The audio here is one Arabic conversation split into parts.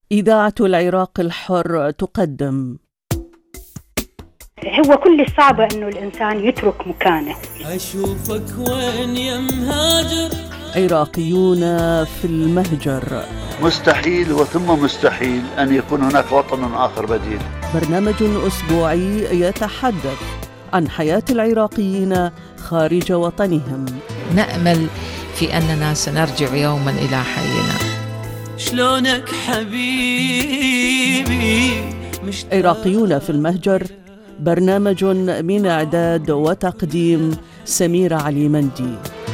إذاعة العراق الحر تقدم. هو كل الصعب أنه الإنسان يترك مكانه. أشوفك وين يا مهاجر. عراقيون في المهجر. مستحيل وثم مستحيل أن يكون هناك وطن آخر بديل. برنامج أسبوعي يتحدث عن حياة العراقيين خارج وطنهم. نأمل في أننا سنرجع يوما إلى حينا. شلونك حبيبي. عراقيون في المهجر، برنامج من إعداد وتقديم سميرة علي مندي.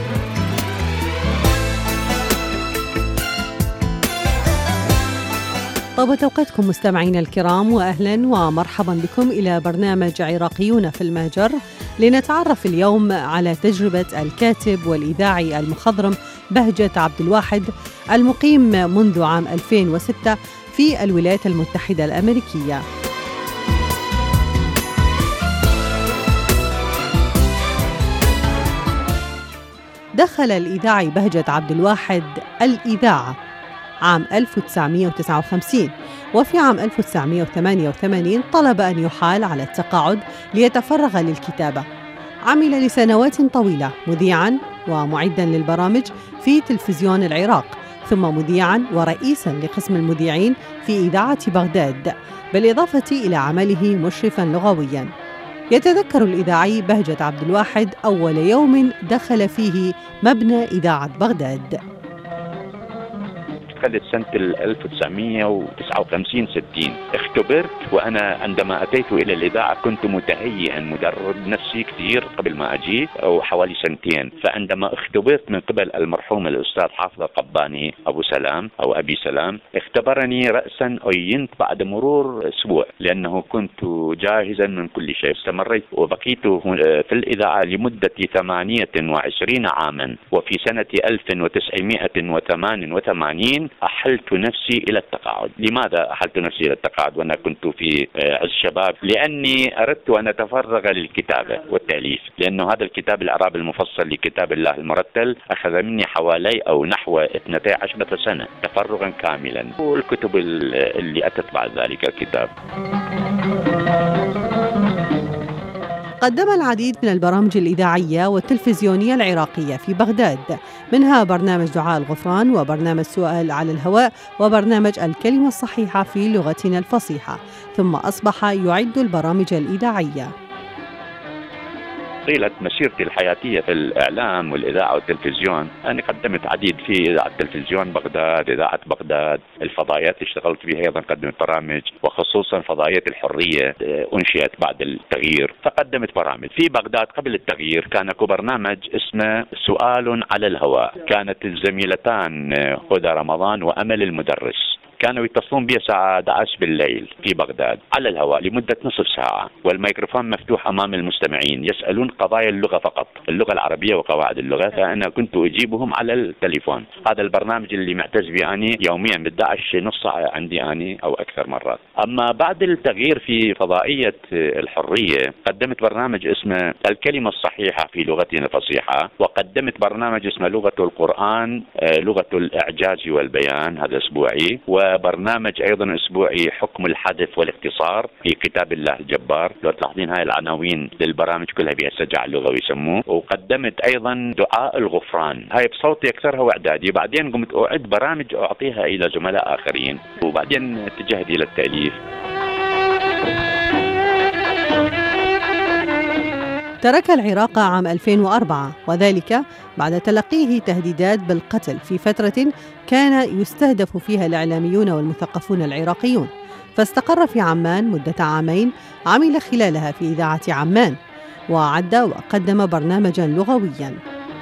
طابت أوقاتكم مستمعينا الكرام، وأهلا ومرحبا بكم إلى برنامج عراقيون في المهجر، لنتعرف اليوم على تجربة الكاتب والإذاعي المخضرم بهجت عبد الواحد، المقيم منذ عام 2006 في الولايات المتحدة الأمريكية. دخل الإذاعي بهجت عبد الواحد الإذاعة عام 1959، وفي عام 1988 طلب أن يحال على التقاعد ليتفرغ للكتابة. عمل لسنوات طويلة مذيعاً ومعداً للبرامج في تلفزيون العراق، ثم مذيعاً ورئيساً لقسم المذيعين في إذاعة بغداد، بالإضافة إلى عمله مشرفاً لغوياً. يتذكر الإذاعي بهجت عبد الواحد أول يوم دخل فيه مبنى إذاعة بغداد. دخلت سنة 1959-60. اختبرت، وأنا عندما أتيت إلى الإذاعة كنت متهيئا مدرب نفسي كثير قبل ما أجي، أو حوالي سنتين. فعندما اختبرت من قبل المرحوم الأستاذ حافظ القباني أبو سلام أو أبي سلام، اختبرني رأسا عينت بعد مرور أسبوع، لأنه كنت جاهزا من كل شيء. استمريت وبقيت في الإذاعة لمدة 28 عاما، وفي سنة 1988 أحلت نفسي إلى التقاعد. لماذا أحلت نفسي إلى التقاعد وأنا كنت في عز الشباب؟ لأني أردت أن أتفرغ للكتابة والتأليف، لأنه هذا الكتاب الإعراب المفصل لكتاب الله المرتل أخذ مني حوالي أو نحو 12 سنة تفرغا كاملا، والكتب اللي أتت بعد ذلك الكتاب. قدم العديد من البرامج الإذاعية والتلفزيونية العراقية في بغداد، منها برنامج دعاء الغفران، وبرنامج سؤال على الهواء، وبرنامج الكلمة الصحيحة في لغتنا الفصيحة، ثم أصبح يعد البرامج الإذاعية. طيلة مسيرتي الحياتية في الإعلام والإذاعة والتلفزيون، أنا قدمت عديد في إذاعة التلفزيون بغداد، إذاعة بغداد، الفضائيات اشتغلت فيها أيضا، قدمت برامج، وخصوصا فضائية الحرية أنشئت بعد التغيير فقدمت برامج. في بغداد قبل التغيير كان برنامج اسمه سؤال على الهواء، كانت الزميلتان هدى رمضان وأمل المدرس كانوا يتصلون بي الساعة 11 بالليل في بغداد على الهواء لمدة نصف ساعة، والميكروفون مفتوح أمام المستمعين، يسألون قضايا اللغة فقط، اللغة العربية وقواعد اللغة، فأنا كنت أجيبهم على التليفون. هذا البرنامج اللي معتز به أني يوميا ب11 نص ساعة عندي أني أو أكثر مرات. أما بعد التغيير في فضائية الحرية قدمت برنامج اسمه الكلمة الصحيحة في لغتنا الفصيحة، وقدمت برنامج اسمه لغة القرآن، لغة الإعجاز والبيان، هذا أسبوعي، وبرنامج أيضا أسبوعي حكم الحدث والاختصار في كتاب الله الجبار. لو تلاحظين هاي العناوين للبرامج كلها بها السجع اللغوي يسموه. وقدمت أيضا دعاء الغفران، هاي بصوتي أكثرها وإعدادي. بعدين قمت أعد برامج أعطيها إلى زملاء آخرين، وبعدين اتجهت إلى التأليف. ترك العراق عام 2004، وذلك بعد تلقيه تهديدات بالقتل في فترة كان يستهدف فيها الإعلاميون والمثقفون العراقيون، فاستقر في عمان مدة عامين، عمل خلالها في إذاعة عمان، وعد وقدم برنامجا لغويا.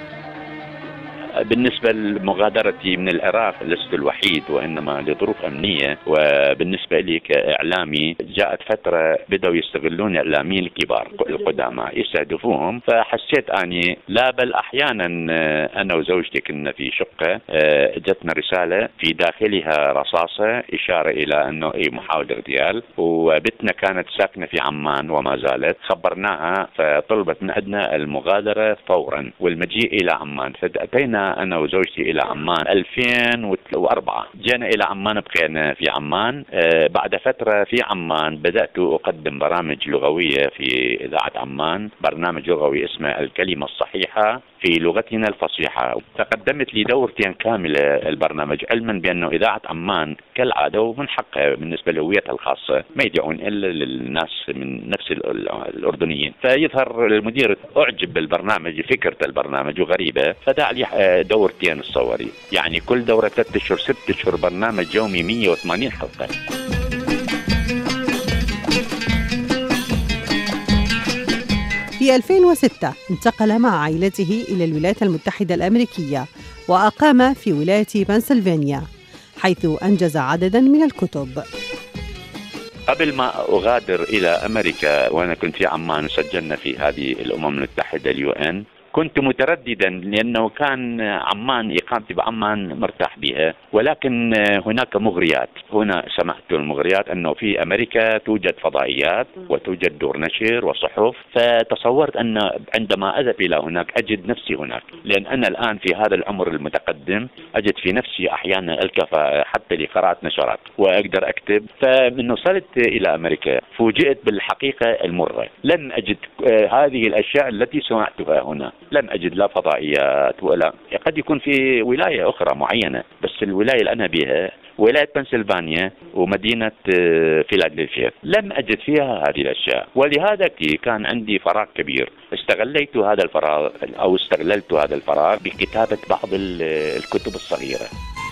بالنسبة لمغادرتي من العراق لست الوحيد، وإنما لظروف أمنية. وبالنسبة لي كإعلامي جاءت فترة بدأوا يستغلون الإعلاميين الكبار القدامى يستهدفوهم، فحسيت أني لا بل أحيانا أنا وزوجتي كنا في شقة، جتنا رسالة في داخلها رصاصة إشارة إلى أنه محاولة اغتيال، وبتنا كانت ساكنة في عمان وما زالت. خبرناها فطلبت من عندنا المغادرة فورا والمجيء إلى عمان، فأتينا جينا أنا وزوجتي إلى عمان 2004. جينا إلى عمان، بقينا في عمان. بعد فترة في عمان بدأت أقدم برامج لغوية في إذاعة عمان، برنامج لغوي اسمه الكلمة الصحيحة في لغتنا الفصيحة. فقدمت لي دورتين كاملة البرنامج، علما بأنه إذاعة عمان كالعادة ومن حقها بالنسبة لهويتها الخاصة ما يدعون إلا للناس من نفس الأردنيين. فيظهر المدير أعجب بالبرنامج، فكرة البرنامج وغريبة، فدع لي دورتين الصوري، يعني كل دورة 3 أشهر 6 أشهر، برنامج يومي 180 حلقة. في 2006 انتقل مع عائلته إلى الولايات المتحدة الأمريكية، وأقام في ولاية بنسلفانيا، حيث أنجز عدداً من الكتب. قبل ما أغادر إلى أمريكا وأنا كنت في عمان وسجلنا في هذه الأمم المتحدة UN، كنت مترددا لأنه كان عمان، إقامتي بعمان مرتاح بها، ولكن هناك مغريات. هنا سمعت المغريات أنه في أمريكا توجد فضائيات وتوجد دور نشر وصحف، فتصورت أن عندما أذهب إلى هناك أجد نفسي هناك، لأن أنا الآن في هذا العمر المتقدم أجد في نفسي أحيانا الكفاءة حتى لقراءة نشرات وأقدر أكتب. فمن وصلت إلى أمريكا فوجئت بالحقيقة المرة، لم أجد هذه الأشياء التي سمعتها هنا. لم أجد لا فضائيات ولا، قد يكون في ولاية أخرى معينة، بس الولاية اللي أنا بها ولاية بنسلفانيا ومدينة فيلادلفيا لم أجد فيها هذه الأشياء. ولهذا كان عندي فراغ كبير، استغللت هذا الفراغ بكتابة بعض الكتب الصغيرة.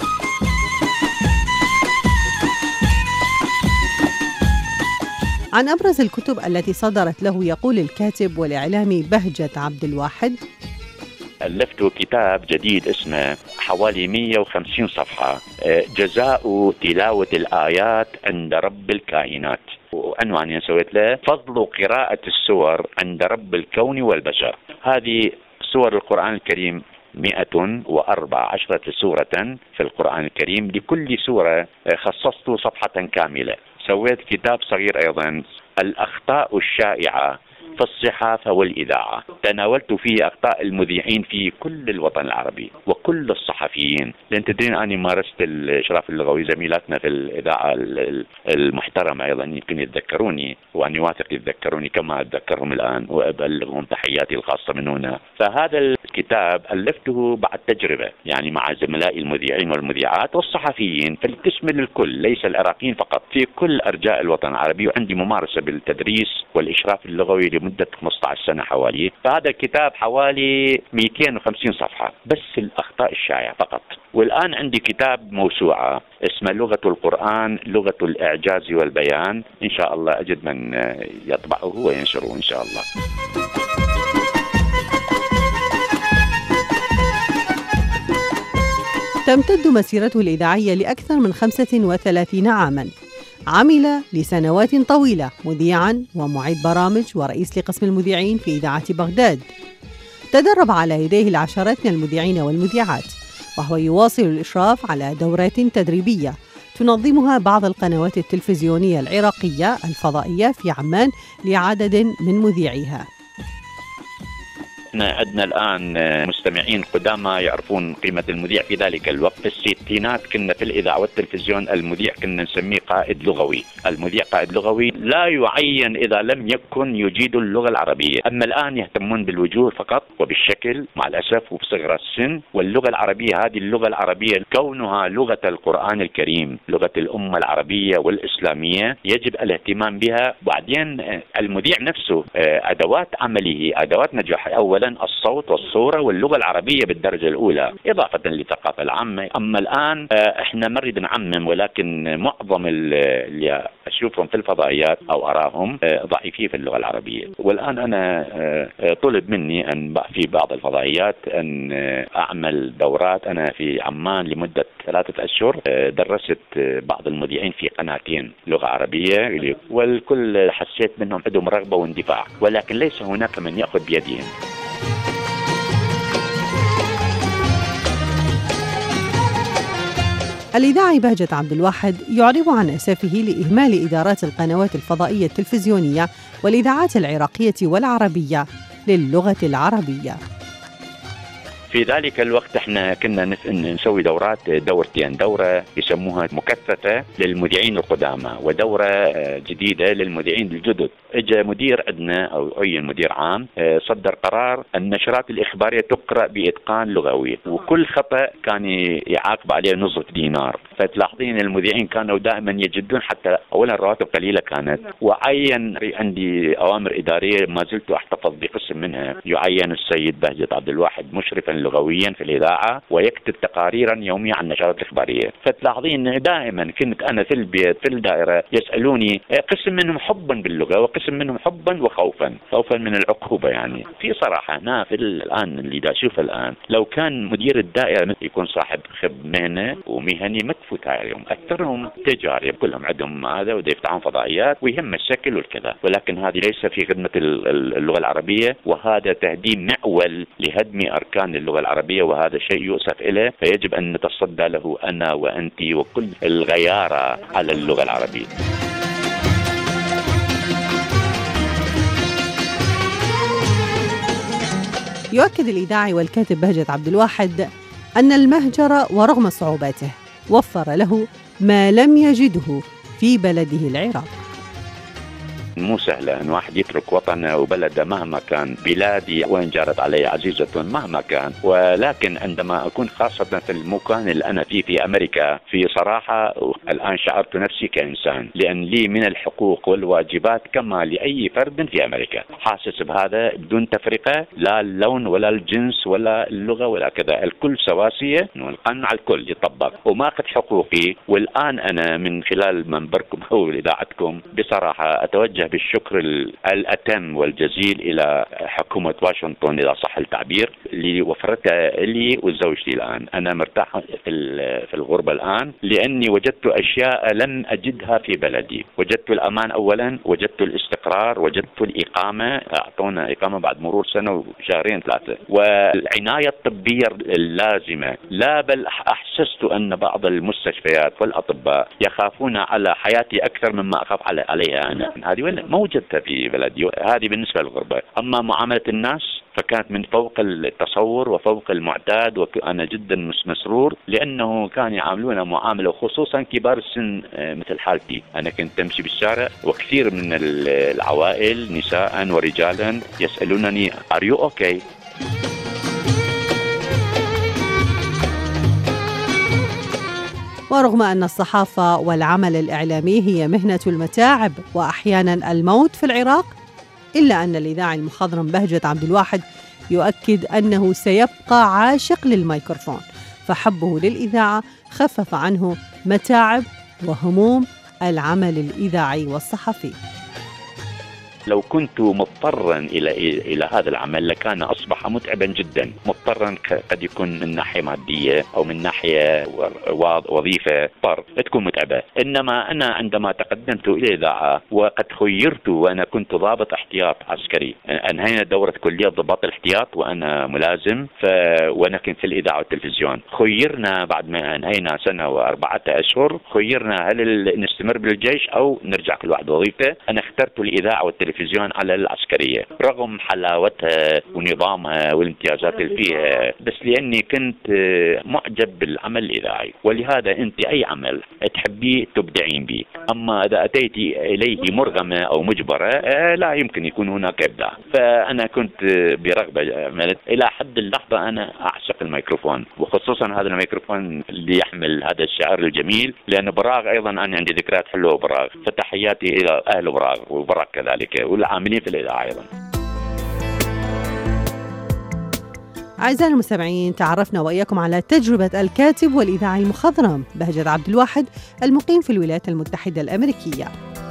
عن أبرز الكتب التي صدرت له يقول الكاتب والإعلامي بهجت عبد الواحد: ألفت كتاب جديد اسمه حوالي 150 صفحة، جزاء تلاوة الآيات عند رب الكائنات، وعنواني سويت له فضل قراءة السور عند رب الكون والبشر. هذه سور القرآن الكريم 114 سورة في القرآن الكريم، لكل سورة خصصت صفحة كاملة. سويت كتاب صغير أيضا، الأخطاء الشائعة في الصحافة والإذاعة، تناولت فيه أخطاء المذيعين في كل الوطن العربي وكل الصحفيين، لأن تدرين أني مارست الإشراف اللغوي، زميلاتنا في الإذاعة المحترمة أيضا يمكن يتذكروني، وأني واثق يتذكروني كما أتذكرهم الآن، وأبلغهم تحياتي الخاصة من هنا. فهذا الكتاب ألفته بعد تجربة، يعني مع زملائي المذيعين والمذيعات والصحفيين، فلتشمل الكل ليس العراقيين فقط، في كل أرجاء الوطن العربي، وعندي ممارسة بالتدريس والإشراف اللغوي لمدة 15 سنة حوالي. فهذا الكتاب حوالي 250 صفحة بس الأخطاء الشائعة فقط. والآن عندي كتاب موسوعة اسمه لغة القرآن، لغة الإعجاز والبيان، إن شاء الله أجد من يطبعه وينشره إن شاء الله. تمتد مسيرته الإذاعية لأكثر من 35 عاماً. عمل لسنوات طويلة مذيعاً ومعيد برامج ورئيس لقسم المذيعين في إذاعة بغداد. تدرب على يديه العشرات من المذيعين والمذيعات، وهو يواصل الإشراف على دورات تدريبية تنظمها بعض القنوات التلفزيونية العراقية الفضائية في عمان لعدد من مذيعيها. عندنا الآن مستمعين قدامى يعرفون قيمة المذيع في ذلك الوقت. في الستينات كنا في الإذاعة والتلفزيون المذيع كنا نسميه قائد لغوي. المذيع قائد لغوي لا يعين إذا لم يكن يجيد اللغة العربية. أما الآن يهتمون بالوجوه فقط وبالشكل مع الأسف وبصغر السن. واللغة العربية هذه اللغة العربية كونها لغة القرآن الكريم، لغة الأمة العربية والإسلامية، يجب الاهتمام بها. بعدين المذيع نفسه أدوات عمله، أدوات نجاحه، أولا الصوت والصورة واللغة العربية بالدرجة الأولى إضافة للثقافة العامة. أما الآن إحنا ما نريد نعمم، ولكن معظم اللي أشوفهم في الفضائيات أو أراهم ضعيفين في اللغة العربية. والآن أنا طلب مني أن في بعض الفضائيات أن أعمل دورات. أنا في عمان لمدة 3 أشهر درست بعض المذيعين في قناتين لغة عربية، والكل حسيت منهم عندهم رغبة واندفاع، ولكن ليس هناك من يأخذ بيدهم. الإذاعي بهجت عبد الواحد يعرب عن أسفه لإهمال إدارات القنوات الفضائية التلفزيونية والإذاعات العراقية والعربية للغة العربية. في ذلك الوقت احنا كنا نسوي دورتين، دورة يسموها مكثفة للمذيعين القدامى ودورة جديدة للمذيعين الجدد. اجى مدير عندنا او اي مدير عام صدر قرار النشرات الإخبارية تقرأ بإتقان لغوي، وكل خطأ كان يعاقب عليه نصف دينار. فتلاحظين المذيعين كانوا دائما يجدون، حتى اولا الرواتب قليلة كانت، وعين عندي اوامر ادارية ما زلت احتفظ بقسم منها، يعين السيد بهجت عبد الواحد مشرفا لغويا في الإذاعة ويكتب تقاريرا يومية عن النشرات الإخبارية. فتلاحظين دائما كنت انا في البيت في الدائرة يسألوني، قسم منهم حبا باللغة وقسم منهم حبا وخوفا من العقوبة. يعني في صراحة أنا في الآن اللي دا أشوف الآن، لو كان مدير الدائرة يكون صاحب مهنة ومهني متفوت عليهم، أكثرهم تجاري كلهم عندهم هذا ودا يفتحون فضائيات ويهم الشكل والكذا، ولكن هذه ليس في خدمة اللغة العربية، وهذا تهديم معول لهدم أركان اللغة العربية، وهذا شيء يؤسف إليه، فيجب أن نتصدى له أنا وأنت وكل الغيارة على اللغة العربية. يؤكد الإذاعي والكاتب بهجت عبد الواحد أن المهجر ورغم صعوباته وفر له ما لم يجده في بلده العراق. مو سهلة أن واحد يترك وطنه وبلده مهما كان، بلادي وإن جارت علي عزيزة مهما كان، ولكن عندما أكون خاصة في المكان اللي أنا فيه في أمريكا، في صراحة الآن شعرت نفسي كإنسان، لأن لي من الحقوق والواجبات كما لأي فرد في أمريكا، حاسس بهذا بدون تفرقة، لا اللون ولا الجنس ولا اللغة ولا كذا، الكل سواسية والقانون على الكل يطبق وماخذ حقوقي. والآن أنا من خلال منبركم أو إذاعتكم بصراحة أتوجه بالشكر الأتم والجزيل إلى حكومة واشنطن إذا صح التعبير اللي وفرتها لي وزوجتي. الآن أنا مرتاح في الغربة الآن، لأني وجدت أشياء لم أجدها في بلدي. وجدت الأمان أولا، وجدت الاستقرار، وجدت الإقامة، أعطونا إقامة بعد مرور سنة وشهرين ثلاثة، والعناية الطبية اللازمة. لا بل أحسست أن بعض المستشفيات والأطباء يخافون على حياتي أكثر مما أخاف عليها أنا. هذه ما وجدتها في بلدي. هذه بالنسبة للغربة. أما معاملة الناس فكانت من فوق التصور وفوق المعتاد، وأنا جدا مسرور لأنه كانوا يعاملون معاملة، خصوصا كبار السن مثل حالتي. أنا كنت أمشي بالشارع وكثير من العوائل نساء ورجالا يسألونني Are you okay؟ ورغم أن الصحافة والعمل الإعلامي هي مهنة المتاعب وأحيانا الموت في العراق، إلا أن الإذاعي المخضرم بهجت عبد الواحد يؤكد أنه سيبقى عاشق للميكروفون، فحبه للإذاعة خفف عنه متاعب وهموم العمل الإذاعي والصحفي. لو كنت مضطرا إلى هذا العمل لكان أصبح متعبا جدا. مضطرا قد يكون من ناحية مادية أو من ناحية وظيفة تكون متعبة. إنما أنا عندما تقدمت إلى الإذاعة وقد خيرت، وأنا كنت ضابط احتياط عسكري، أنهينا دورة كلية ضباط الاحتياط وأنا ملازم، وأنا كنت في الإذاعة والتلفزيون. خيرنا بعد ما أنهينا سنة و4 أشهر، خيرنا هل نستمر بالجيش أو نرجع كل واحد وظيفته. أنا اخترت الإذاعة والتلفزيون على العسكرية رغم حلاوتها ونظامها والامتيازات اللي فيها، بس لأني كنت معجب بالعمل الإذاعي. ولهذا أنت أي عمل تحبيه تبدعين به، أما إذا أتيت إليه مرغمة أو مجبرة لا يمكن يكون هناك إبداع. فأنا كنت برغبة إلى حد اللحظة أنا أعشق الميكروفون، وخصوصا هذا الميكروفون اللي يحمل هذا الشعر الجميل، لأن براغ أيضا أنا عندي ذكريات حلوة براغ، فتحياتي إلى أهل براغ وبراغ كذلك والعاملين في الإذاعة أيضا. أعزائي المستمعين، تعرفنا وإياكم على تجربة الكاتب والإذاعي المخضرم بهجت عبد الواحد المقيم في الولايات المتحدة الأمريكية.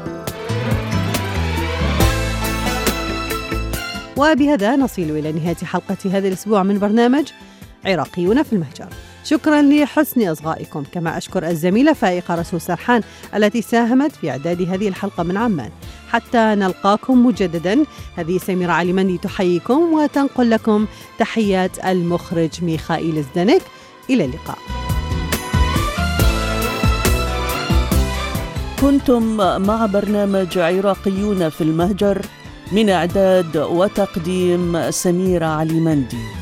وبهذا نصل إلى نهاية حلقة هذا الأسبوع من برنامج عراقيون في المهجر. شكرا لحسن إصغائكم، كما أشكر الزميلة فائقة رسول سرحان التي ساهمت في إعداد هذه الحلقة من عمان. حتى نلقاكم مجددا، هذه سميرة علي مندي تحييكم وتنقل لكم تحيات المخرج ميخائيل زدنك. إلى اللقاء. كنتم مع برنامج عراقيون في المهجر، من إعداد وتقديم سميرة علي مندي.